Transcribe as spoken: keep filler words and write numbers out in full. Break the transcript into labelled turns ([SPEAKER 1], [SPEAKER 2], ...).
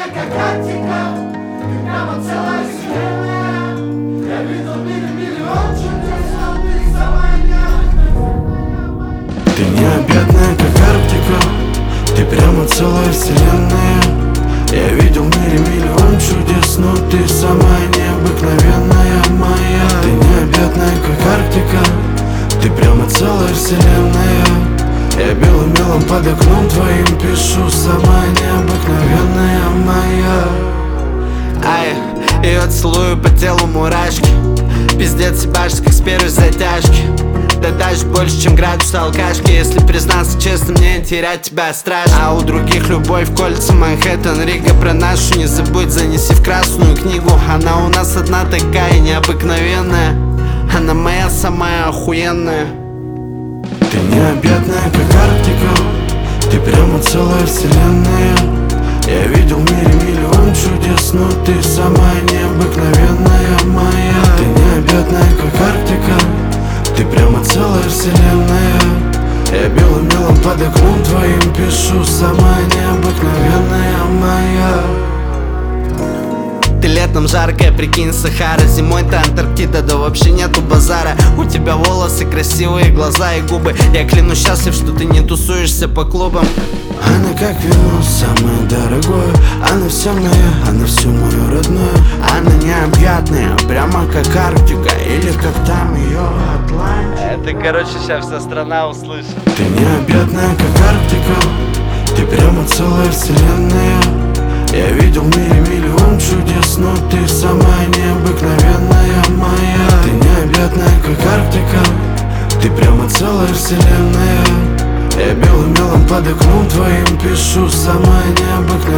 [SPEAKER 1] как Арктика. Ты прямо целая вселенная. Я видел в мире миллион чудес, но ты самая необъятная.
[SPEAKER 2] Ты необъятная, как Арктика. Ты прямо целая вселенная. Я видел в мире миллион чудес, но ты самая необыкновенная моя. Ты необъятная, как Арктика. Ты прямо целая вселенная. Я белым мелом под окном твоим пишу: самая необыкновенная моя.
[SPEAKER 3] Ай, ее целую по телу мурашки. Пиздец, ебашь, как с первой затяжки. Да даже больше, чем градус алкашки. Если признаться честно, мне терять тебя страшно. А у других любовь кольца Манхэттен, Рига. Про нашу не забудь, занеси в красную книгу. Она у нас одна такая необыкновенная. Она моя самая охуенная.
[SPEAKER 2] Ты необъятная, как Арктика. Ты прямо целая вселенная. Я видел в мире миллион чудес, но ты самая необыкновенная моя. Ты необъятная, как Арктика. Ты прямо целая вселенная. Я белым мелом под окном твоим пишу: самая необыкновенная моя.
[SPEAKER 3] Ты летом жаркая, прикинь, Сахара. Зимой-то Антарктида, да вообще нету базара. У тебя волосы красивые, глаза и губы. Я клянусь, счастлив, что ты не тусуешься по клубам.
[SPEAKER 2] Она как вино, самое дорогое. Она вся моя, она всю мою родную.
[SPEAKER 3] Она необъятная, прямо как Арктика. Или как там ее Атлантика. Это, короче, сейчас вся страна услышит.
[SPEAKER 2] Ты необъятная, как Арктика. Ты прямо целая вселенная. Я видел в мире миллион чудес, но ты самая необыкновенная моя. Ты необъятная, как Арктика. Ты прямо целая вселенная. Я белым мелом под окном твоим пишу: самая необыкновенная.